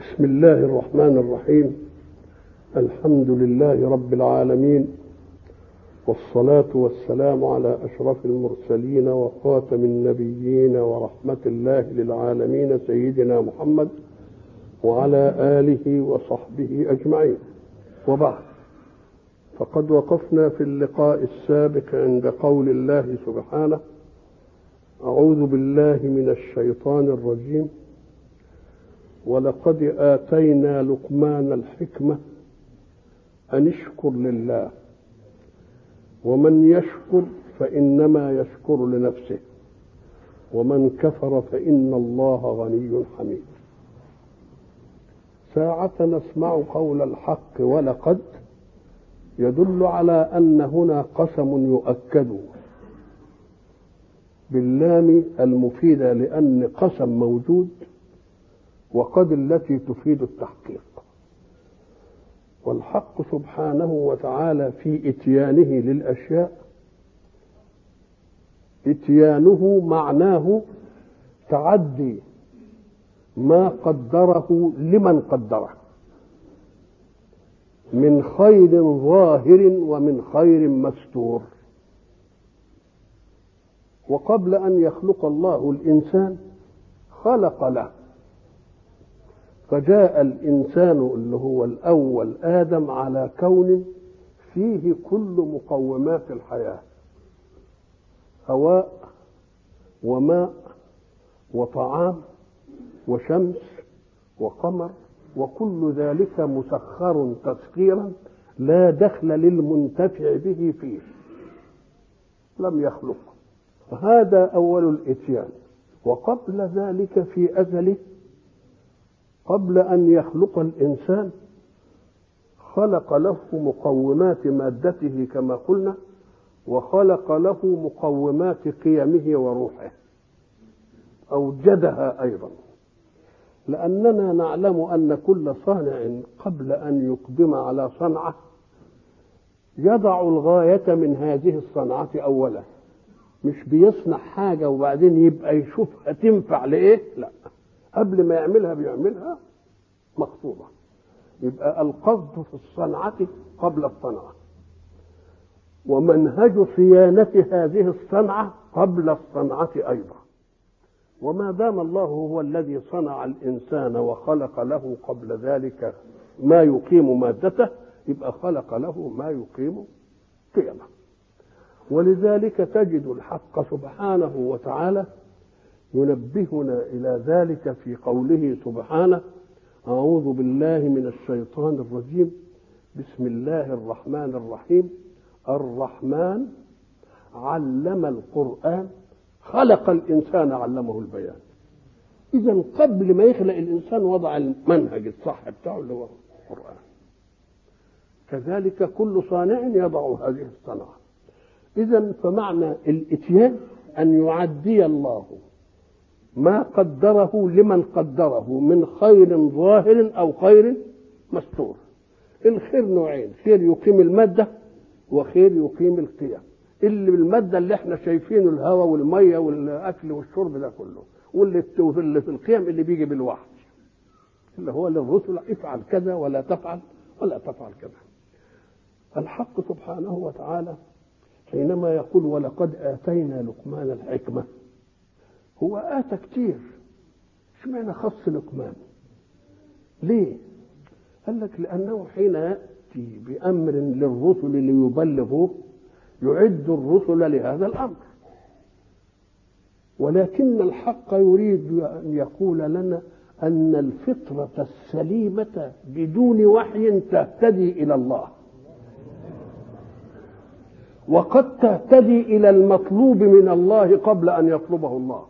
بسم الله الرحمن الرحيم. الحمد لله رب العالمين، والصلاة والسلام على أشرف المرسلين وخاتم النبيين ورحمة الله للعالمين سيدنا محمد وعلى آله وصحبه أجمعين، وبعد. فقد وقفنا في اللقاء السابق عند قول الله سبحانه: أعوذ بالله من الشيطان الرجيم، ولقد آتينا لقمان الحكمة أن اشكر لله، ومن يشكر فإنما يشكر لنفسه، ومن كفر فإن الله غني حميد. ساعة نسمع قول الحق ولقد يدل على أن هنا قسم يؤكد باللام المفيدة، لأن قسم موجود وقد التي تفيد التحقيق. والحق سبحانه وتعالى في إتيانه للأشياء، إتيانه معناه تعدي ما قدره لمن قدره من خير ظاهر ومن خير مستور. وقبل أن يخلق الله الإنسان خلق له، فجاء الإنسان اللي هو الأول آدم على كون فيه كل مقومات الحياة: هواء وماء وطعام وشمس وقمر، وكل ذلك مسخر تسخيرا لا دخل للمنتفع به فيه، لم يخلق. هذا أول الإتيان. وقبل ذلك في أزله، قبل أن يخلق الإنسان خلق له مقومات مادته كما قلنا، وخلق له مقومات قيمه وروحه، أوجدها أيضا، لأننا نعلم أن كل صانع قبل أن يقدم على صنعة يضع الغاية من هذه الصنعة أولا، مش بيصنع حاجة وبعدين يبقى يشوفها تنفع لإيه، لا، قبل ما يعملها بيعملها مخطوطة. يبقى القصد في الصنعة قبل الصنعة، ومنهج صيانة هذه الصنعة قبل الصنعة أيضا. وما دام الله هو الذي صنع الإنسان وخلق له قبل ذلك ما يقيم مادته، يبقى خلق له ما يقيم قيمه. ولذلك تجد الحق سبحانه وتعالى ينبهنا إلى ذلك في قوله سبحانه: أعوذ بالله من الشيطان الرجيم، بسم الله الرحمن الرحيم. الرحمن علم القرآن، خلق الإنسان علمه البيان. إذن قبل ما يخلق الإنسان وضع المنهج الصح بتاعه اللي هو القرآن. كذلك كل صانع يضع هذه الصنعة. إذن فمعنى الإتيان أن يعدي الله ما قدره لمن قدره من خير ظاهر أو خير مستور. الخير نوعين: خير يقيم المادة، وخير يقيم القيم. اللي بالمادة اللي احنا شايفينه، الهواء والمية والأكل والشرب ده كله، واللي في القيم اللي بيجي بالوحي، اللي هو للرسل: افعل كذا ولا تفعل ولا تفعل كذا. الحق سبحانه وتعالى حينما يقول ولقد آتينا لقمان الحكمة، هو آتى كتير، اشمعنى خص لقمان؟ ليه؟ قال لك لأنه حين يأتي بأمر للرسل ليبلغوه يعد الرسل لهذا الأمر، ولكن الحق يريد أن يقول لنا أن الفطرة السليمة بدون وحي تهتدي إلى الله، وقد تهتدي إلى المطلوب من الله قبل أن يطلبه الله.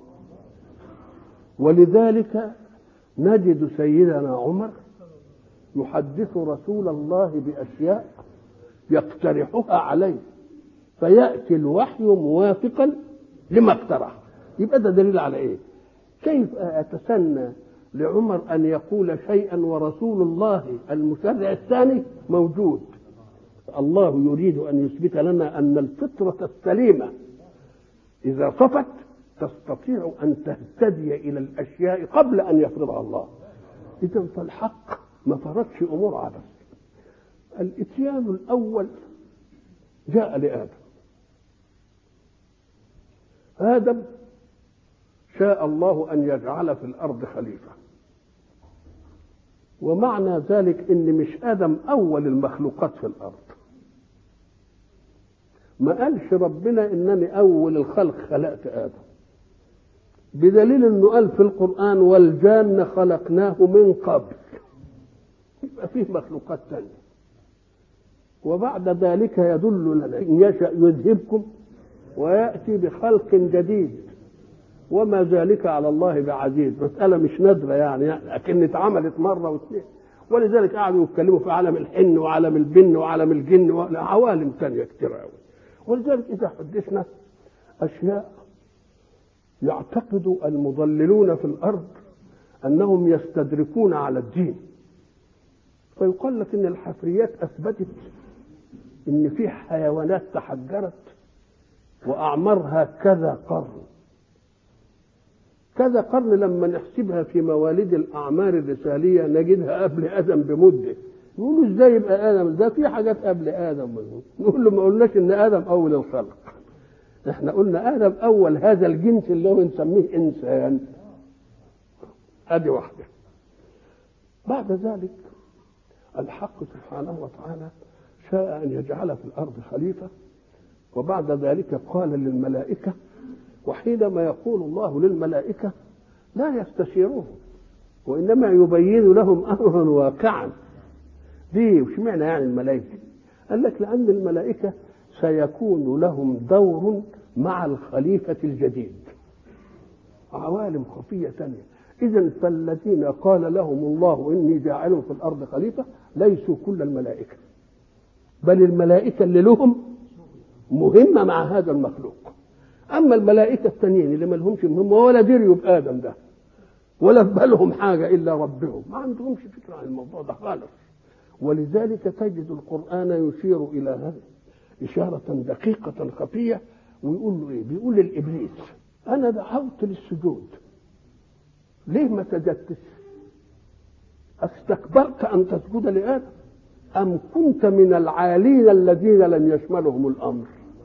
ولذلك نجد سيدنا عمر يحدث رسول الله بأشياء يقترحها عليه، فيأتي الوحي موافقا لما اقترح. يبقى ده دليل على إيه؟ كيف أتسنى لعمر أن يقول شيئا ورسول الله المشرع الثاني موجود؟ الله يريد أن يثبت لنا أن الفطرة السليمة إذا صفت تستطيع أن تهتدي إلى الأشياء قبل أن يفرضها الله. إذا فالحق ما فرضش أمور عبث. الإتيان الأول جاء لآدم. آدم شاء الله أن يجعل في الأرض خليفة، ومعنى ذلك إن مش آدم أول المخلوقات في الأرض. ما قالش ربنا إنني أول الخلق خلقت آدم، بدليل إنه قال في القرآن والجان خلقناه من قبل. يبقى فيه مخلوقات تانية. وبعد ذلك يدل لنا إن يشأ يذهبكم ويأتي بخلق جديد وما ذلك على الله بعزيز. مسألة مش نادرة يعني لكن اتعملت مرة واثنين. ولذلك قعدوا يتكلموا في عالم الحن وعالم البن وعالم الجن وعوالم تانية كتير قوي. ولذلك إذا حدثنا أشياء يعتقد المضللون في الأرض أنهم يستدركون على الدين، فيقال لك إن الحفريات أثبتت إن في حيوانات تحجرت وأعمارها كذا قرن. كذا قرن لما نحسبها في مواليد الأعمار الرسالية نجدها قبل آدم بمدة. نقولوا إزاي يبقى آدم ده في حاجات قبل آدم؟ نقول له ما قلناش إن آدم أول الخلق، إحنا قلنا آدم أول هذا الجنس اللي هو نسميه إنسان. هذه واحدة. بعد ذلك الحق سبحانه وتعالى شاء أن يجعل في الأرض خليفة، وبعد ذلك قال للملائكة. وحينما يقول الله للملائكة لا يستشيروه وإنما يبين لهم أمرا واقعا. دي وش معنى يعني الملائكة؟ قال لك لأن الملائكة سيكون لهم دور مع الخليفة الجديد، عوالم خفية تانية. إذن فالذين قال لهم الله إني جاعل في الأرض خليفة ليسوا كل الملائكة، بل الملائكة اللي لهم مهمة مع هذا المخلوق. أما الملائكة التانيين اللي ما لهمش مهمة ولا دريوا بآدم ده ولا في بالهم حاجة إلا ربهم، ما عندهمش فكرة عن الموضوع ده خالص. ولذلك تجد القرآن يشير إلى هذا إشارة دقيقة خفية، ويقول له إيه؟ بيقول للإبليس أنا دعوت للسجود ليه ما سجدتش؟ استكبرت أن تسجد لآدم أم كنت من العالين الذين لم يشملهم الأمر؟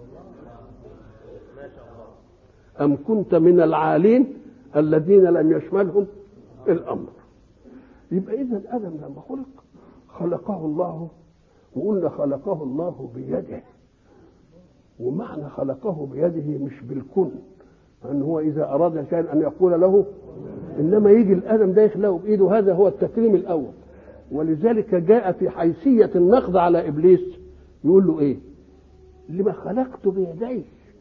أم كنت من العالين الذين لم يشملهم الأمر؟ يبقى إذن آدم لما خلقه الله، وقلنا خلقه الله بيده، ومعنى خلقه بيده مش بالكن، أن هو إذا أراد شيئا أن يقول له، إنما يجي الآدم ده يخلقه بإيده. هذا هو التكريم الأول. ولذلك جاء في حيثية النقد على إبليس يقول له إيه؟ لما خلقت بيدي،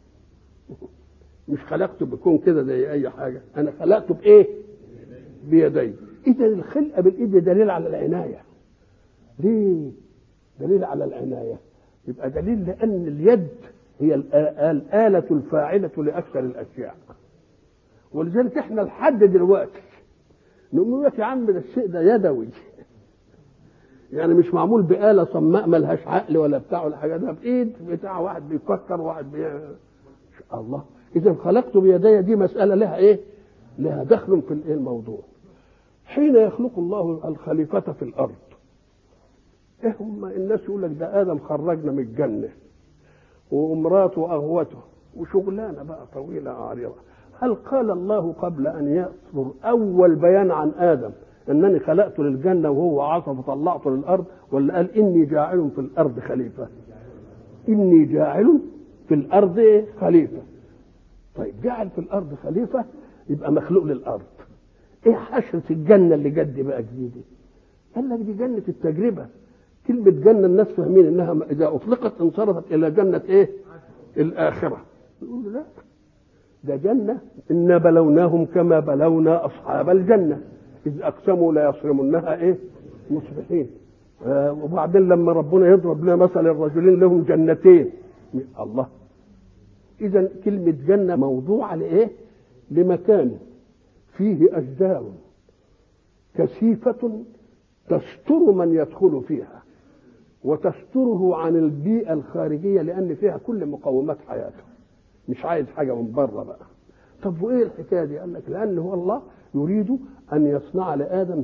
مش خلقته بكون كده زي أي حاجة، أنا خلقته بإيه؟ بيدي. إذا الخلقة بالإيد دليل على العناية. ليه؟ دليل على العناية. يبقى دليل لأن اليد هي الآلة الفاعلة لأكثر الأشياء. ولذلك إحنا لحد دلوقتي نقول لك يا عم ده الشيء ده يدوي، يعني مش معمول بآلة صماء ملهاش عقل ولا بتاع ولا حاجة، ده بإيد بتاع واحد بيفكر واحد الله. إذا خلقت بيدي دي مسألة لها إيه؟ لها دخل في الإيه الموضوع. حين يخلق الله الخليفة في الأرض، إيه هم الناس يقول لك ده آدم خرجنا من الجنة وامراته أغوته وشغلانة بقى طويلة عريضة. هل قال الله قبل أن يصدر أول بيان عن آدم أنني خلقته للجنة وهو عصى فطلعته للأرض، ولا قال إني جاعل في الأرض خليفة؟ إني جاعل في الأرض خليفة. طيب جعل في الأرض خليفة يبقى مخلوق للأرض. إيه حشرة الجنة اللي جد بقى جديدة؟ قال لك دي جنة التجربة. كلمة جنة الناس فاهمين إنها إذا أطلقت انصرفت إلى جنة إيه؟ الآخرة. يقول لا، ده جنة إنا بلوناهم كما بلونا أصحاب الجنة إذ أقسموا لا يصرمنها إيه؟ مصبحين. وبعدين لما ربنا يضرب لنا مثل الرجلين لهم جنتين، الله. إذا كلمة جنة موضوعة لإيه؟ لمكان فيه أشجار كثيفة تستر من يدخل فيها وتستره عن البيئة الخارجية، لأن فيها كل مقومات حياته، مش عايز حاجة من بره بقى. طب وايه الحكايه دي؟ قال لك لان هو الله يريد ان يصنع لادم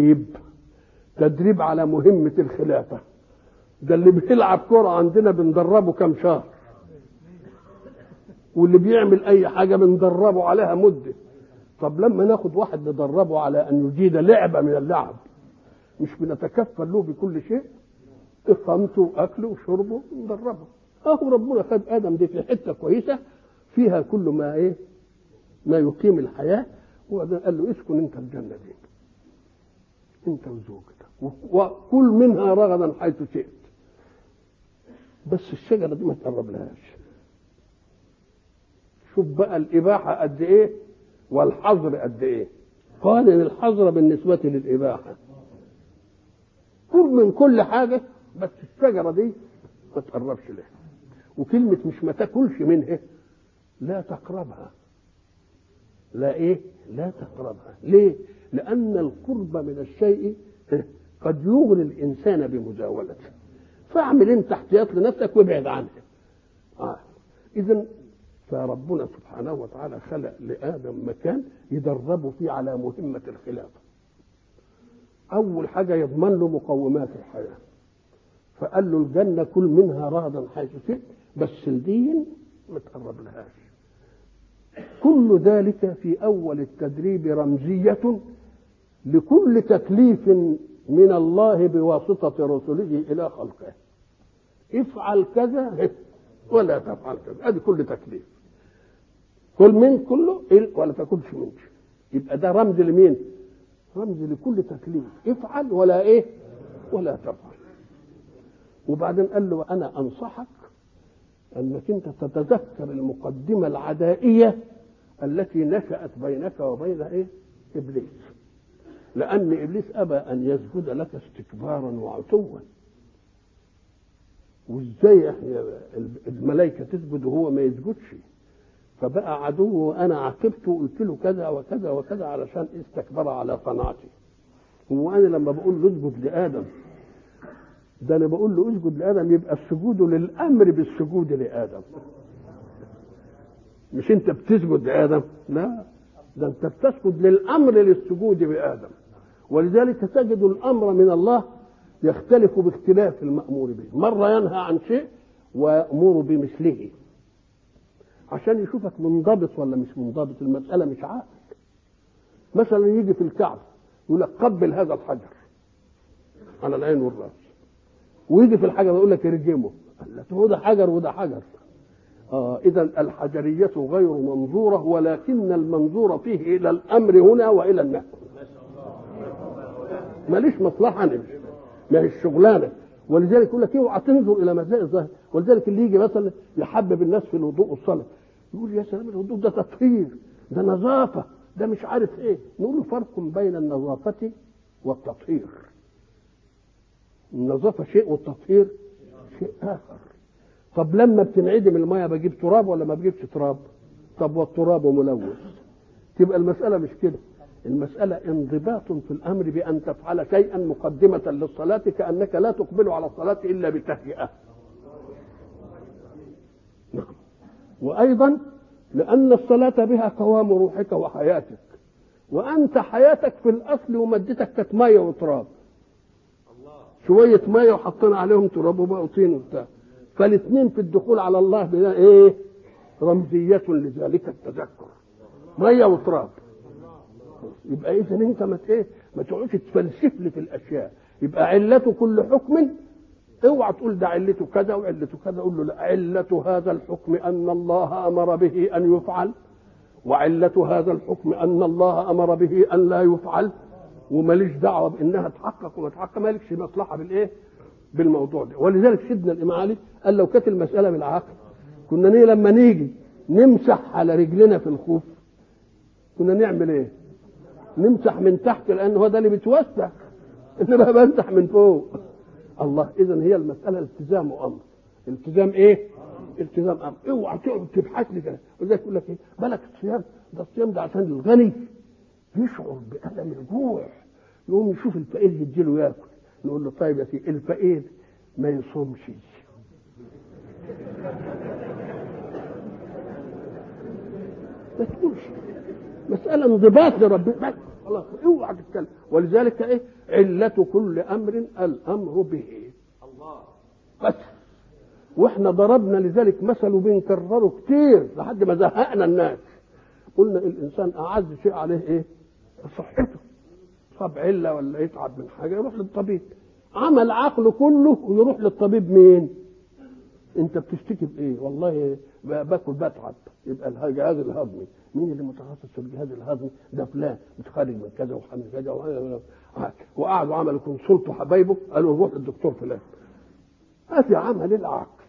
تدريب على مهمه الخلافه. ده اللي بيلعب كره عندنا بندربه كم شهر، واللي بيعمل اي حاجه بندربه عليها مده. طب لما ناخد واحد ندربه على ان يجيد لعبه من اللعب، مش بنتكفل له بكل شيء؟ اقامته واكله وشربه ندربه. ربنا خد ادم دي في حته كويسه فيها كل ما ما يقيم الحياه، وبعدين قال له اسكن انت الجنه دي انت وزوجتك وكل منها رغدا حيث شئت، بس الشجره دي ما تقرب لهاش. شوف بقى الاباحه قد ايه والحظر قد ايه. قال ان الحظر بالنسبه للاباحه كل من كل حاجه، بس الشجره دي ما تقربش لها. وكلمه مش ما تاكلش منها، لا تقربها. لا تقربها. ليه؟ لان القرب من الشيء قد يغري الانسان بمزاولته، فاعمل انت احتياط لنفسك وابعد عنها. اذا فربنا سبحانه وتعالى خلق لآدم مكان يدربه فيه على مهمة الخلافة. أول حاجة يضمن له مقومات الحياة، فقال له الجنة كل منها رغدا حيث شئت، بس الدين ما تقرب لهاش. كل ذلك في أول التدريب رمزية لكل تكليف من الله بواسطة رسله إلى خلقه. افعل كذا ولا تفعل كذا، ادي كل تكليف. كل من كله ولا تاكلش منه. يبقى ده رمز لمين؟ رمز لكل تكليف. افعل ولا تفعل. وبعدين قال له انا انصحك انك انت تتذكر المقدمه العدائيه التي نشأت بينك وبين ابليس، لان ابليس ابى ان يسجد لك استكبارا وعتوا. وازاي الملائكه تسجد وهو ما يسجدش؟ فبقى عدو، وانا عاقبته وقلت له كذا وكذا وكذا علشان استكبر على صنعتي. هو انا لما بقول له اسجد لادم، ده انا بقول له اسجد لادم يبقى السجود للامر بالسجود لادم، مش انت بتسجد لادم، لا، ده انت بتسجد للامر للسجود بادم. ولذلك تجد الامر من الله يختلف باختلاف المأمور به، مرة ينهى عن شيء ويأمر بمثله عشان يشوفك منضبط ولا مش منضبط. المسألة مش عاقل. مثلا يجي في الكعبة يقول لك قبل هذا الحجر على العين والرأس، ويجي في الحجر يقول لك ارجمه، هو ده حجر وده حجر. إذا الحجرية غير منظورة، ولكن المنظور فيه إلى الأمر هنا وإلى النهي. ماليش مصلحة نمشي، ما هي الشغلانه. ولذلك يقول لك اوعى تنظر الى مزايا الظاهر. ولذلك اللي يجي مثلا يحبب الناس في الوضوء والصلاه يقول يا سلام الوضوء ده تطهير، ده نظافه، ده مش عارف ايه. نقول له فرق بين النظافه والتطهير. النظافه شيء والتطهير شيء اخر. طب لما بتنعدم الميه بجيب تراب ولا ما بجيبش تراب؟ طب والتراب ملوث. تبقى المساله مش كده، المسألة انضباط في الأمر بأن تفعل شيئا مقدمة للصلاة كأنك لا تقبل على الصلاة إلا بتهيئة. وأيضا لأن الصلاة بها قوام روحك وحياتك، وأنت حياتك في الأصل ومادتك كانت مية وتراب، شوية مية وحطينا عليهم تراب وبقوا طين وبتاع، فالاثنين في الدخول على الله بلا رمزية لذلك التذكر، مية وتراب. يبقى اذا انت ما تقعدش تفلسف لي في الاشياء. يبقى علته كل حكم، اوعى تقول ده علته كذا وعلته كذا، قول له لا، علة هذا الحكم ان الله امر به ان يفعل، وعلة هذا الحكم ان الله امر به ان لا يفعل، وماليش دعوه بانها تحقق وما تحقق، مالكش مصلحه بالموضوع ده. ولذلك سيدنا الامام علي قال لو كانت المساله بالعقل كنا لما نيجي نمسح على رجلنا في الخوف كنا نعمل ايه؟ نمسح من تحت، لان هو ده اللي بيتوسع، انما بمسح من فوق. الله. اذا هي المساله التزام وامر. التزام التزام امر. اوعى تقعد تبحث لي كده. ولذلك يقول لك بالك الصيام ده، الصيام ده عشان الغني يشعر بألم الجوع، يقوم يشوف الفقير يديله ياكل. نقول له طيب يا سيدي الفقير ما يصومش، ما تقولش، مسألة انضباط لربنا، خلاص اوعى تتكلم. ولذلك ايه علة كل امر الامر به الله بس. واحنا ضربنا لذلك مثل وبنكرره كتير لحد ما زهقنا الناس. قلنا الانسان اعز شيء عليه ايه؟ صحته. صاب عله ولا يتعب من حاجه يروح للطبيب. عمل عقله كله ويروح للطبيب مين؟ انت بتشتكي بايه؟ والله باكل بتعب. يبقى الجهاز الهضمي. مين اللي متخصص في الجهاز الهضمي؟ ده فلان متخرج من كذا وحامل كذا وقعدوا عملوا كونسلت وحبايبه قالوا نروح للدكتور فلان. هذه عمل العقل.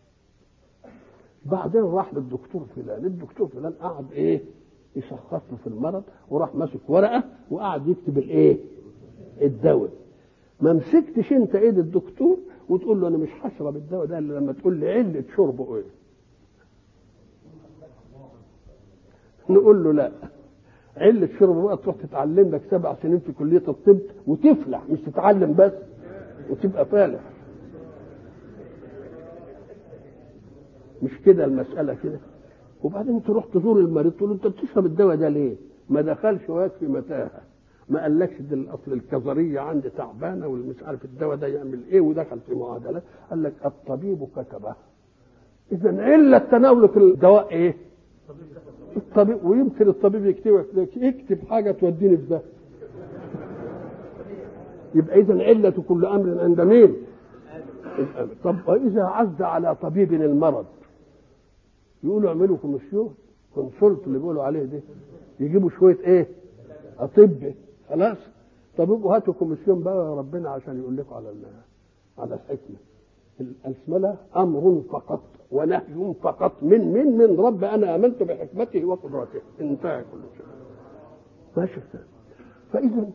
بعدين راح للدكتور فلان، الدكتور فلان قعد ايه؟ يشخص له في المرض وراح ماسك ورقه وقعد يكتب الايه؟ الدواء. ما مسكتش انت ايد الدكتور وتقول له انا مش هشرب الدواء ده الا لما تقول لي عله شربه ايه. نقول له لا، عله شربه بقى تروح تتعلم لك 7 سنين في كليه الطب وتفلح، مش تتعلم بس وتبقى فالح. مش كده المساله كده. وبعدين تروح تزور المريض تقول له انت بتشرب الدواء ده ليه؟ ما دخلش ويكفي متاهه، ما قالكش ده الاصل الكظريه عندي تعبانه والمش عارف الدواء ده يعمل ايه ودخل في معادلات. قال لك الطبيب كتبه. اذا عله تناولك الدواء ايه؟ الطبيب. ويمكن الطبيب يكتب حاجه توديني في ده. يبقى اذا عله كل امر عند مين؟ طب واذا عز على طبيب المرض يقولوا اعملوا كوميسيون كونسلت اللي بيقولوا عليه ده، يجيبوا شويه ايه؟ اطباء. خلاص طب يبقوا هاتوا كوميسيون بقى يا ربنا عشان يقول لكم على الحكمه. الاسمله امر فقط ونهي فقط من رب انا امنت بحكمته وقدرته. انتهى كل شيء. ماشي. فاذا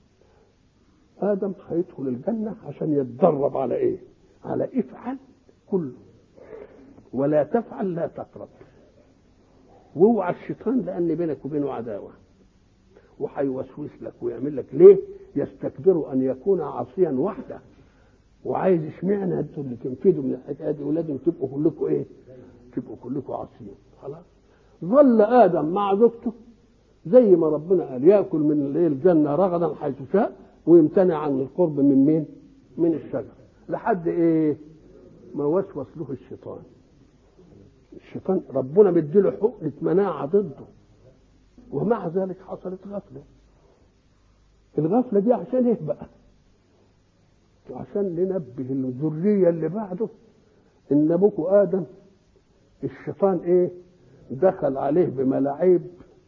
ادم هيدخل الجنه عشان يتدرب على ايه؟ على افعل كله ولا تفعل لا تقرب. واوعى الشيطان لان بينك وبينه عداوه وهيوسوس لك ويعمل لك ليه؟ يستكبر ان يكون عاصيا وحده وعايز اشمعنى انتوا اللي تنفذوا من الحكايه دي ولازم تبقوا كلكم ايه؟ تبقوا كلكم عاصيين. خلاص ظل ادم مع زوجته زي ما ربنا قال ياكل من الجنه رغدا حيث شاء ويمتنع عن القرب من مين؟ من الشجر. لحد ايه؟ ما وسوس له الشيطان. الشيطان ربنا مديله حقنة مناعة ضده ومع ذلك حصلت غفلة. الغفلة دي عشان ايه بقى؟ عشان ننبه الذرية اللي بعده ان ابوكوا ادم الشيطان ايه؟ دخل عليه بملاعيب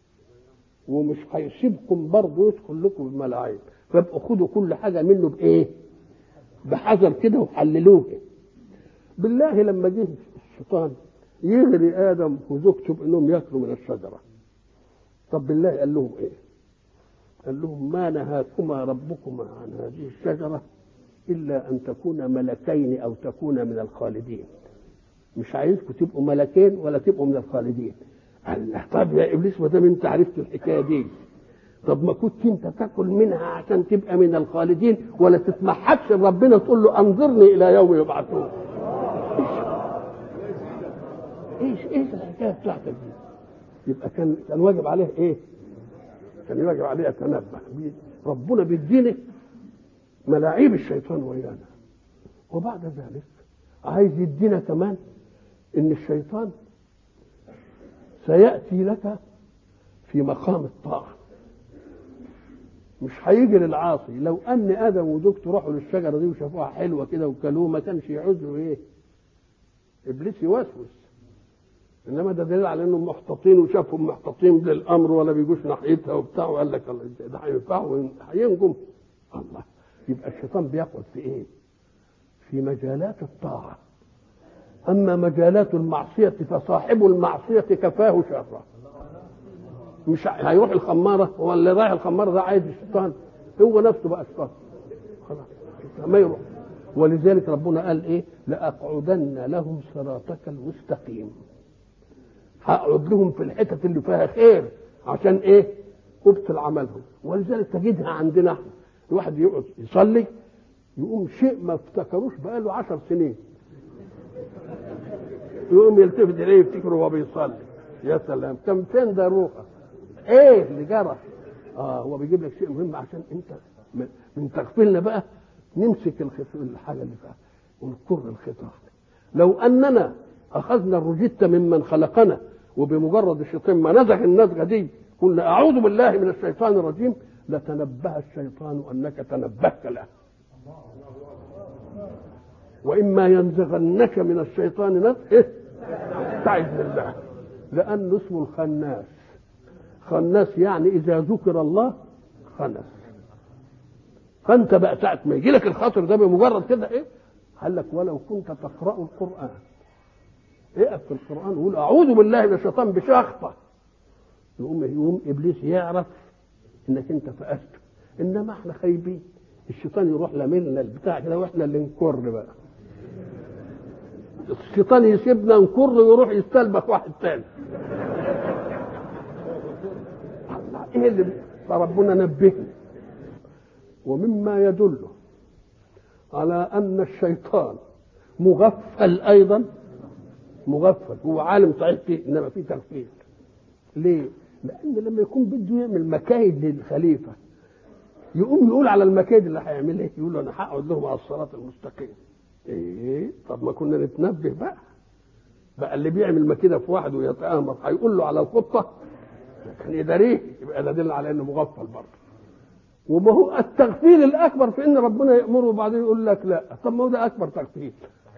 ومش هيسيبكم برضه يدخل لكم بملاعيب، فابقوا خدوا كل حاجة منه بايه؟ بحذر كده وحللوه. بالله لما جه الشيطان يغري ادم وزوجته بانهم ياكلوا من الشجره، طب بالله قال لهم ايه؟ قال لهم ما نهاكما ربكما عن هذه الشجره الا ان تكونا ملكين او تكونا من الخالدين. مش عايزكم تبقوا ملكين ولا تبقوا من الخالدين. قال له طب يا ابليس ما دام انت عرفت الحكايه دي طب ما كنت انت تاكل منها عشان تبقى من الخالدين ولا تتمحكش ربنا تقول له انظرني الى يوم يبعثون. ايش الحكايه بتاعتك دي؟ يبقى كان واجب عليه ايه؟ كان واجب عليه يتنبه. ربنا بيدينا ملاعيب الشيطان ويانا وبعد ذلك عايز يدينا كمان ان الشيطان سياتي لك في مقام الطاعه، مش هيجي للعاصي. لو ان ادم وزوجته راحوا للشجره دي وشافوها حلوه كده وكلوه ما كانش يعوزوا ايه؟ ابليس يوسوس. انما ده دليل على انهم محتاطين وشافهم محتاطين للامر ولا بيجوش ناحيتها وبتاع وقال لك ده هينفعوا هينجم الله. يبقى الشيطان بيقعد في ايه؟ في مجالات الطاعه. اما مجالات المعصيه فصاحب المعصيه كفاه شره. مش هيروح الخماره، هو اللي رايح الخماره ده عايز الشيطان، هو نفسه بقى الشيطان خلاص ما يروح. ولذلك ربنا قال ايه؟ لاقعدن لهم صراطك المستقيم. هقعد لهم في الحتت اللي فيها خير عشان ايه؟ ابطل عملهم. ولذلك تجدها عندنا احنا الواحد يقعد يصلي يقوم شيء ما افتكروش بقاله 10 سنين يقوم يلتفت اليه يفتكره وهو بيصلي يا سلام، كم فين ده روحه؟ ايه اللي جرى؟ هو بيجيب لك شيء مهم عشان انت من تغفلنا بقى نمسك الحاجه اللي فيها ونكر الخطا. لو اننا اخذنا الرجيتة ممن خلقنا وبمجرد الشيطان ما نزغ النزغه دي قلنا اعوذ بالله من الشيطان الرجيم، لتنبه الشيطان انك تنبهت له. واما ينزغنك من الشيطان نزغ استعذ بالله، لانه اسمه الخناس. خناس يعني اذا ذكر الله خنس. فانت بقى ساعه ما يجي لك الخاطر ده بمجرد كده ايه قال لك ولو كنت تقرا القران اقف في القران وقول اعوذ بالله من الشيطان بشخطه، يقوم ابليس يعرف انك انت فأسته. انما احنا خايبين، الشيطان يروح لملنا البتاع كده واحنا اللي نكر بقى. الشيطان يسيبنا نكر ويروح يستلبخ واحد تاني. ايه اللي فربنا نبهنا. ومما يدل على ان الشيطان مغفل ايضا، مغفل هو عالم صحيح فيه انما فيه تغفيل. ليه؟ لان لما يكون بده يعمل مكايد للخليفه يقوم يقول على المكايد اللي هيعملها ايه؟ يقول له انا هقعد لهم على الصراط المستقيم. ايه؟ طب ما كنا نتنبه بقى اللي بيعمل مكيده في واحد ويتآمر هيقول له على الخطه كان يداريه، يبقى ده دل على انه مغفل برضه. وما هو التغفيل الاكبر في ان ربنا يامره وبعدين يقول لك لا. طب ما هو ده اكبر تغفيل.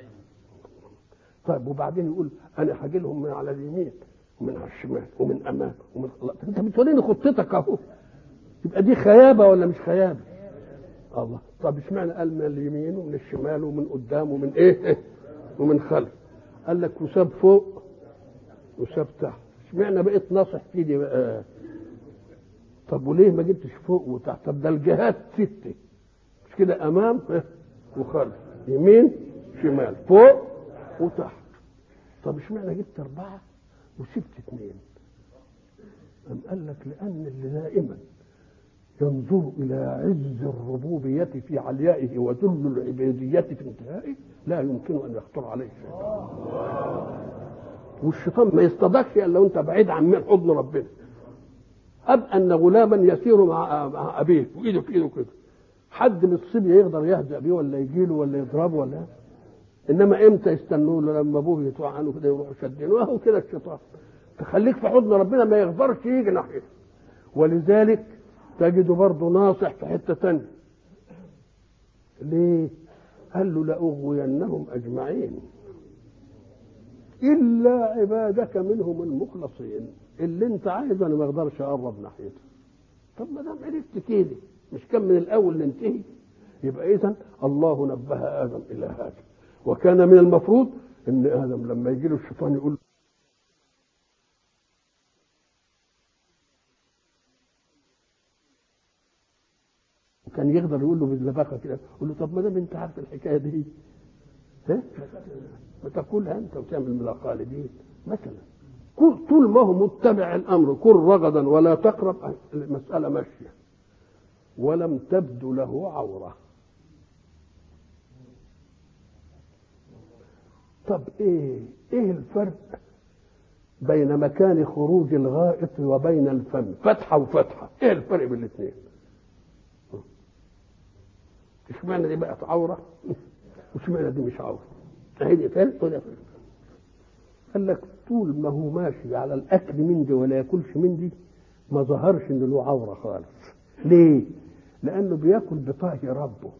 طيب وبعدين يقول انا هاجي لهم من على اليمين ومن على الشمال ومن امام ومن الله. انت بتوريني خطتك اهو، يبقى دي خيابه ولا مش خيابه؟ الله. طب اشمعنى قال من اليمين ومن الشمال ومن قدام ومن ايه ومن خلف؟ قال لك وساب فوق وساب تحت. اشمعنى بقيت ناصح في دي بقى؟ طب وليه ما جبتش فوق وتحت؟ طب ده الجهات 6 مش كده، امام وخلف يمين شمال فوق وتحت. طب اشمعنى جبت 4 وسبت 2؟ قال لك لان اللي دائما ينظر الى عز الربوبيه في عليائه وذل العباديه في انتهائه لا يمكن ان يخطر عليه شيء. والشيطان ما يصطدقش الا وانت بعيد عن حضن ربنا. ان غلاما يسير مع ابيه وايده في ايده كده، حد من الصبي يقدر يهزأ بيه ولا يجيله ولا يضربه ولا؟ انما امتى يستنوا له؟ لما ابوه يطوع عنه كده يروحوا شادينه. وهو كده الشيطان، تخليك في حضن ربنا ما يقدرش يجي ناحيته. ولذلك تجده برضه ناصح في حته ثانيه. ليه؟ قال له لاغوينهم اجمعين الا عبادك منهم المخلصين. اللي انت عايزه انا ما اقدرش اقرب ناحيته. طب ما دام عرفت كده مش كان من الاول ننتهي؟ يبقى اذا الله نبه ادم الى هذا. وكان من المفروض ان ادم لما يجي له الشيطان يقول كان يقدر يقول له باللباقه كده، يقول له طب ما دام انت عارف الحكايه دي ها ما تقولها انت وتعمل من الخالدين مثلا. طول ما هو متبع الامر كن رغدا ولا تقرب، المساله ماشيه. ولم تبدو له عوره. طب ايه الفرق بين مكان خروج الغائط وبين الفم؟ فتحه وفتحه، ايه الفرق بين الاثنين؟ اشمعنى دي بقت عوره واشمعنى دي مش عوره؟ اهي دي فرق وده فرق. قال لك طول ما هو ماشي على الاكل من دي ولا ياكلش من دي ما ظهرش ان له عوره خالص. ليه؟ لانه بياكل بطهي ربه.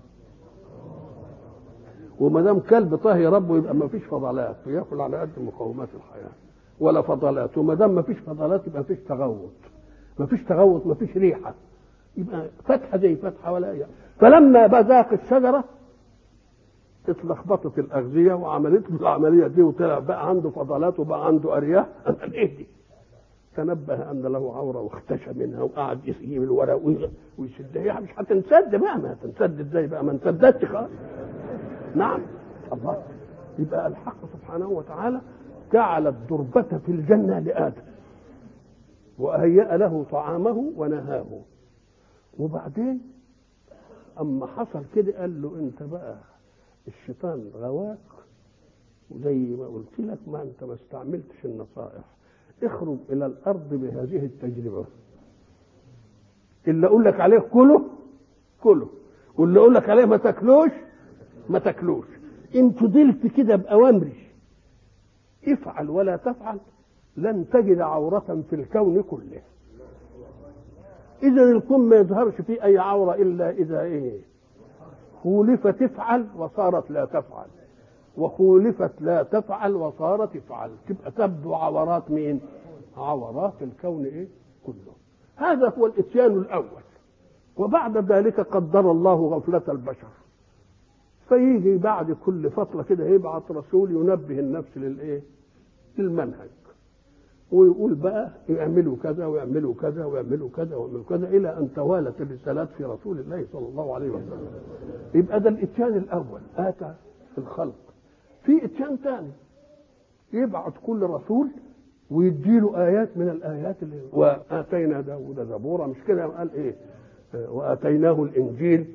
وما دام كلب طهي ربه يبقى ما فيش فضلات، بياكل على قد مقومات الحياه ولا فضلات. وما دام ما فيش فضلات يبقى ما فيش تغوط، ما فيش تغوط ما فيش ريحه، يبقى فتحه زي فتحه ولا يعني. فلما بذاق الشجره اتلخبطت الاغذيه وعملت له العمليه دي وطلع بقى عنده فضلات وبقى عنده ارياح. ايه دي؟ تنبه ان له عوره واختشى منها وقعد يجيب الورق ويشدها. يعني مش هتنسد بقى، ما هتنسد ازاي بقى؟ ما انسدتش خالص. نعم الله. يبقى الحق سبحانه وتعالى جعل الدربة في الجنة لآدم وهيأ له طعامه ونهاه. وبعدين اما حصل كده قال له انت بقى الشيطان غواك وزي ما قلت لك ما انت ما استعملتش النصائح. اخرج الى الارض بهذه التجربه، اللي اقول لك عليه كله كله، واللي اقول لك عليه ما تاكلوش ما تاكلوش. ان فضلت كده باوامري افعل ولا تفعل لن تجد عورة في الكون كله. اذا الكون ما يظهرش فيه اي عورة الا اذا ايه؟ خولفت تفعل وصارت لا تفعل، وخولفت لا تفعل وصارت تفعل، تبقى تبدو عورات مين؟ عورات الكون ايه كله. هذا هو الاتيان الاول. وبعد ذلك قدر الله غفلة البشر، فيجي بعد كل فترة كده يبعث رسول ينبه النفس للايه؟ للمنهج، ويقول بقى يعملوا كذا ويعملوا كذا ويعملوا كذا ويعملوا كذا، الى ان توالت الرسالات في رسول الله صلى الله عليه وسلم. يبقى ده الاتيان الاول، اتى في الخلق. في اتيان ثاني، يبعث كل رسول ويديله ايات من الايات اللي واتينا داود زبورا، مش كده قال ايه؟ واتيناه الانجيل.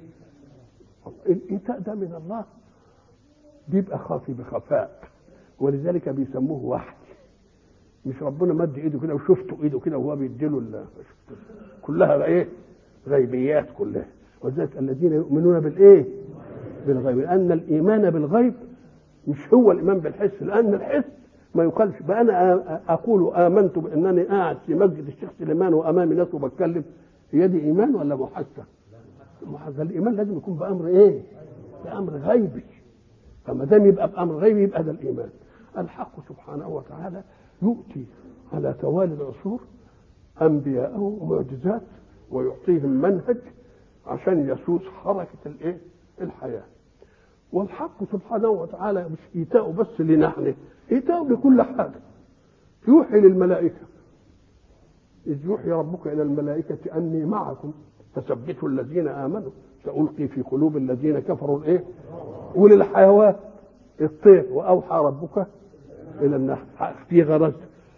الايتاء ده من الله بيبقى خافي بخفاء، ولذلك بيسموه وحي. مش ربنا مد ايده كده وشفتوا ايده كده وهو بيديله كلها ايه؟ غيبيات كلها. ولذلك الذين يؤمنون بالايه؟ بالغيب. لان الايمان بالغيب مش هو الايمان بالحس، لان الحس ما يقالش بقى انا اقول امنت بانني قاعد في مسجد الشيخ سليمان وامامي ناس وبتكلم، هي دي ايمان ولا محسه؟ الايمان لازم يكون بامر ايه؟ بامر غيبي. فما دام يبقى بامر غيبي يبقى ده الايمان. الحق سبحانه وتعالى يؤتي على توالي العصور انبياءه ومعجزات ويعطيهم منهج عشان يسوس حركه الايه؟ الحياه. والحق سبحانه وتعالى مش ايتاؤه بس لنا احنا، ايتاؤه لكل حاجه. يوحي للملائكه، اذ يوحي ربك الى الملائكه اني معكم فثبتوا الذين امنوا سألقي في قلوب الذين كفروا الايه؟ وللحيوان الطير، واوحى ربك الى النحل في غرز،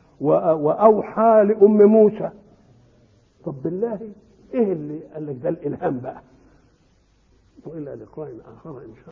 واوحى لام موسى. طب بالله ايه اللي قال لك ده الالهام بقى؟ والى لقاء اخر ان شاء الله.